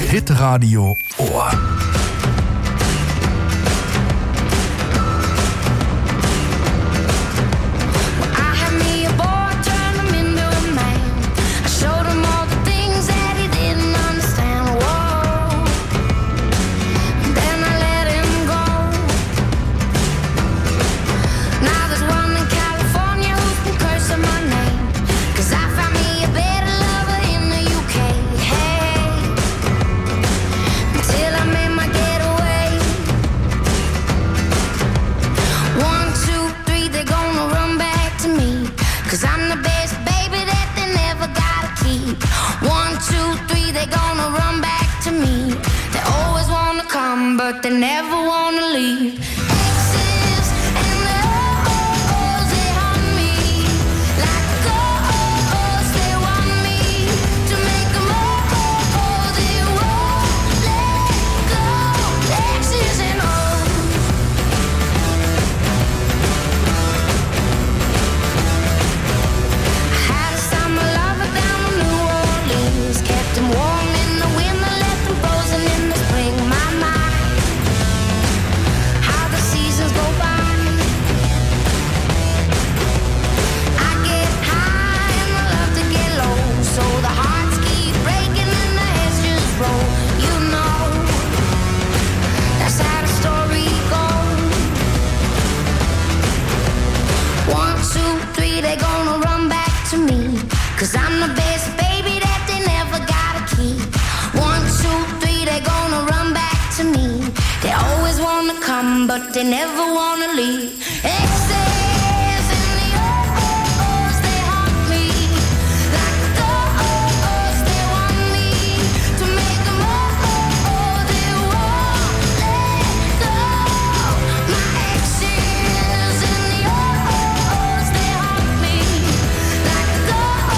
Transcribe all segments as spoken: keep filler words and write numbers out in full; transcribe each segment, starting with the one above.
Hitradio Ohr. But they never wanna leave. Cause I'm the best baby that they never gotta keep. One, two, three, they gonna run back to me. They always wanna come, but they never wanna leave. Excess and the oh-ohs, they haunt me. Like the oh-ohs, they want me to make them oh-oh, they won't let go. My exes and the oh-ohs, they haunt me. Like the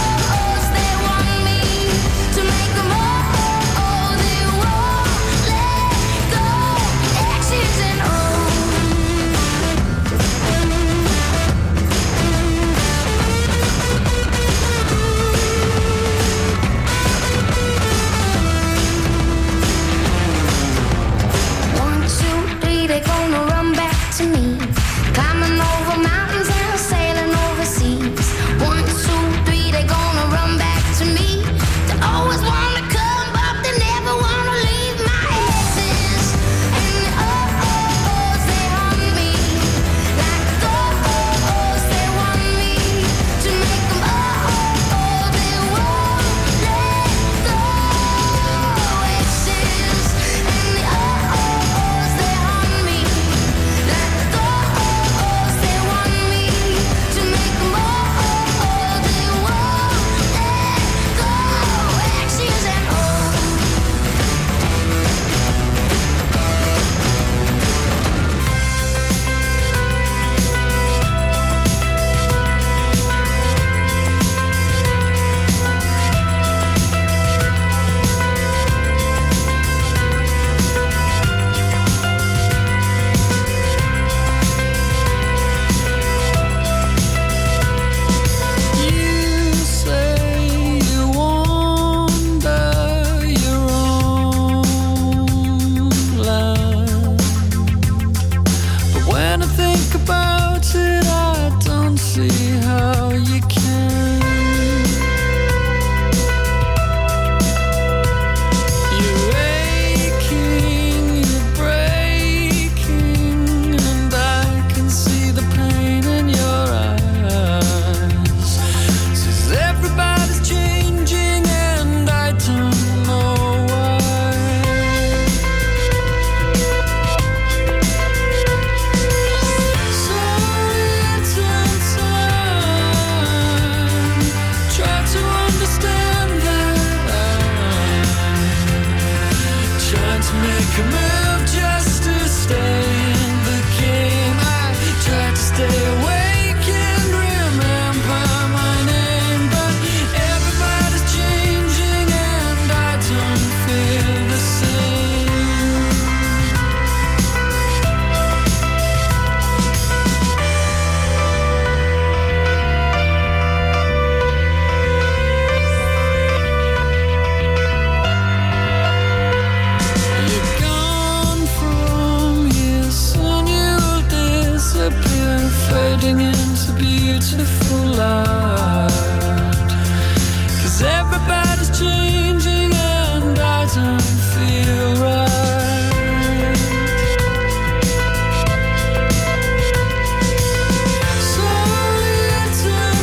they're gonna run back to me. Climbing over mountains and sailing overseas. One, two, three, they're gonna run back to me. They always wanna come, but they never wanna leave. My exes and the oh-ohs, they haunt me. Like the oh-ohs, they want me to make them oh-oh, they won't let go. Exes and the oh-ohs, they haunt me. beautiful light. 'Cause everybody's changing and I don't feel right. So little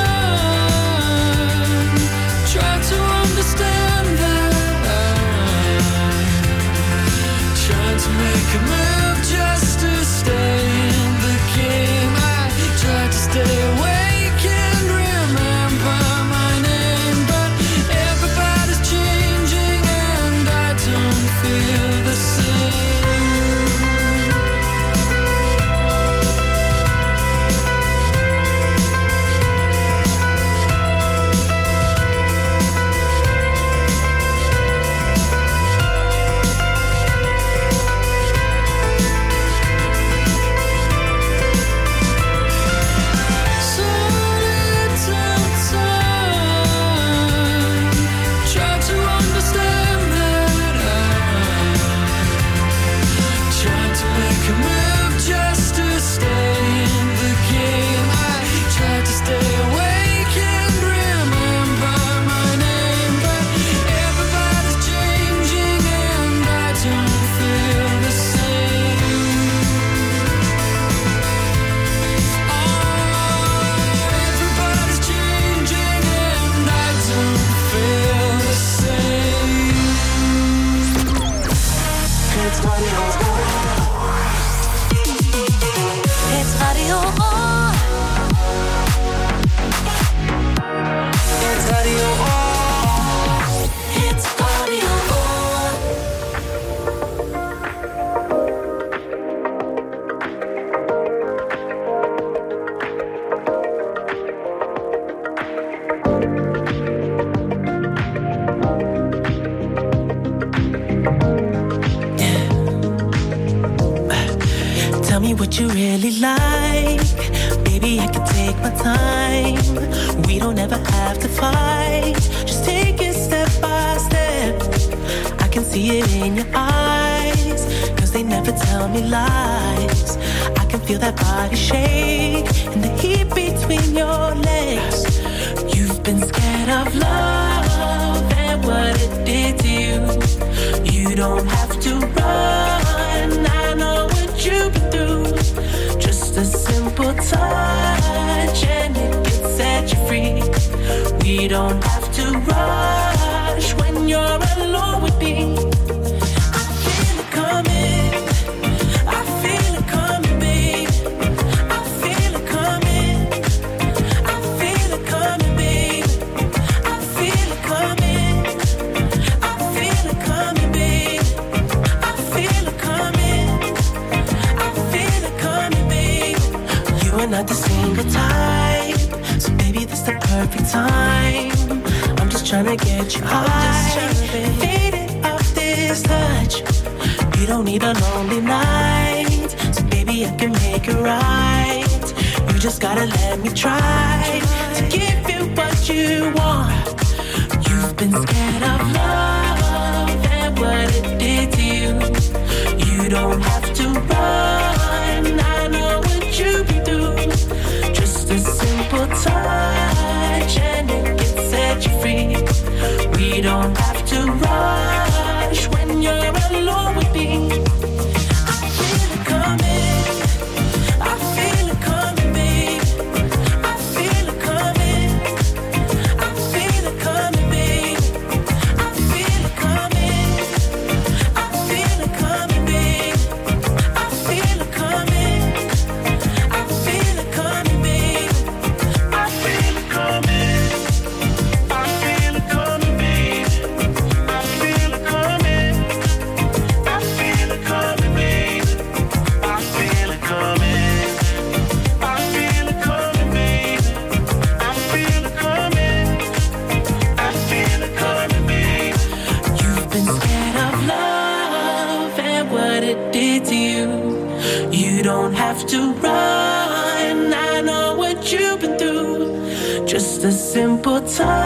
time, try to understand that I'm trying to make a move just to stay in the game. I try to stay awake and remember my name, but everybody's changing and I don't feel the same. So little time, try to understand that I'm trying to make a move just to stay in the game. I try to stay awake and remember my name, but everybody's changing and I don't feel the same. Oh, everybody's changing and I don't feel the same. It's Radio It's Radio On. It's Radio It's Radio On. Tell me what you really like. Baby, I can take my time. We don't ever have to fight. Just take it step by step. I can see it in your eyes, 'cause they never tell me lies. I can feel that body shake and the heat between your legs. You've been scared of love and what it did to you. You don't have to run. I know what you've been through. Just a simple touch and it can set you free. We don't have to rush when you're alone with me. I feel it coming. I feel it coming, babe. I feel it coming. I feel it coming, babe. I feel it coming. I feel it coming, babe. I feel it coming. I feel it coming, babe. You are not the single type, so baby, this the perfect time. I'm just tryna get you high, faded off this touch. You don't need a lonely night, so baby, I can make it right. You just gotta let me try to give you what you want. You've been scared of love and what it did to you. You don't have to run. I know what you've been through. Just a simple touch and it can set you free. We don't have to rush when you're alone with me. I feel it coming. I feel it coming, babe. I feel it coming. I feel it coming, babe. I feel it coming. I feel it coming, babe. I feel it coming. I feel it coming, babe. I feel it coming. I feel it coming, babe. I feel it coming. I feel it coming, babe. I feel it coming. I feel it coming, babe. I feel it coming. I feel it coming, babe. You've been scared of love and what it did to you. You don't have to run. I know what you've been through. Just a simple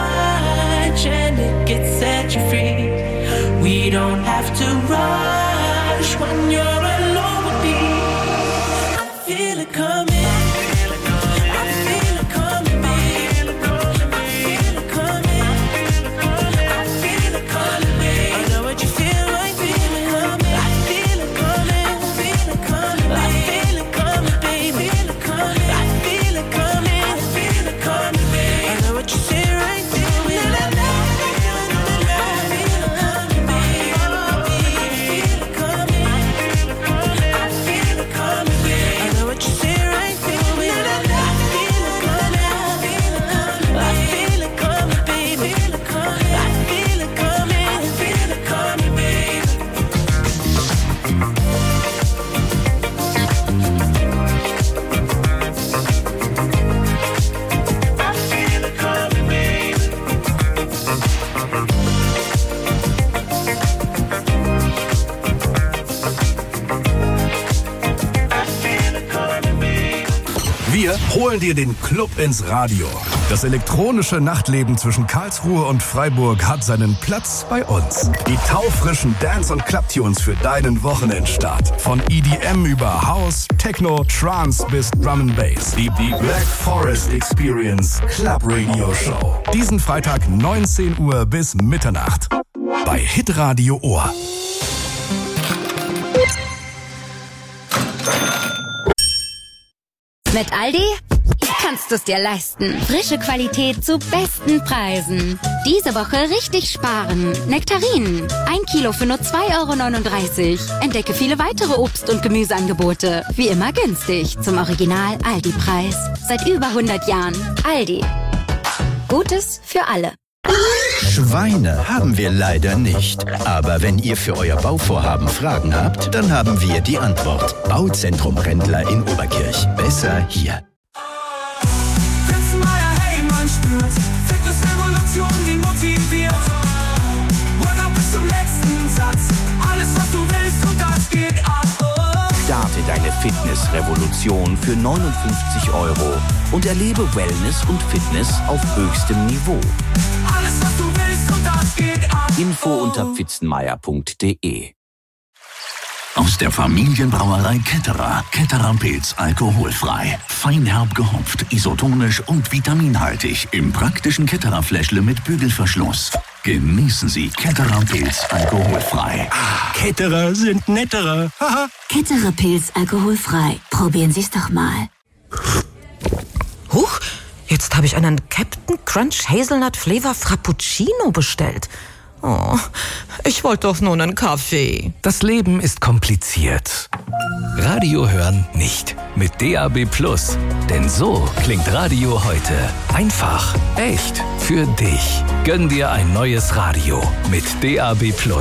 touch and it can set you free. We don't have to rush when you're alone with me. I feel it coming. I feel it holen dir den Club ins Radio. Das elektronische Nachtleben zwischen Karlsruhe und Freiburg hat seinen Platz bei uns. Die taufrischen Dance- und Clubtunes für deinen Wochenendstart. Von E D M über House, Techno, Trance bis Drum and Bass. Die, die Black Forest Experience Club Radio Show. Diesen Freitag neunzehn Uhr bis Mitternacht. Bei Hitradio Ohr. Mit Aldi kannst du es dir leisten. Frische Qualität zu besten Preisen. Diese Woche richtig sparen. Nektarinen. Ein Kilo für nur zwei Euro neununddreißig. Entdecke viele weitere Obst- und Gemüseangebote. Wie immer günstig. Zum Original Aldi-Preis. Seit über hundert Jahren. Aldi. Gutes für alle. Schweine haben wir leider nicht. Aber wenn ihr für euer Bauvorhaben Fragen habt, dann haben wir die Antwort. Bauzentrum Rendler in Oberkirch. Besser hier. Fitzenmeier, hey, man spürt Fitnessrevolution, die motiviert. Workout bis zum letzten Satz. Alles, was du willst und das geht ab. Starte deine Fitnessrevolution für neunundfünfzig Euro und erlebe Wellness und Fitness auf höchstem Niveau. Alles, was du willst und das geht ab. Info unter pfitzenmeier punkt de. Aus der Familienbrauerei Ketterer. Ketterer Pilz alkoholfrei. Feinherb gehopft, isotonisch und vitaminhaltig. Im praktischen Ketterer Fläschle mit Bügelverschluss. Genießen Sie Ketterer Pilz alkoholfrei. Ketterer sind netterer. Ketterer Pilz alkoholfrei. Probieren Sie es doch mal. Huch, jetzt habe ich einen Captain Crunch Hazelnut Flavor Frappuccino bestellt. Oh, ich wollte doch nur einen Kaffee. Das Leben ist kompliziert. Radio hören nicht. Mit D A B Plus. Denn so klingt Radio heute. Einfach, echt, für dich. Gönn dir ein neues Radio mit D A B Plus.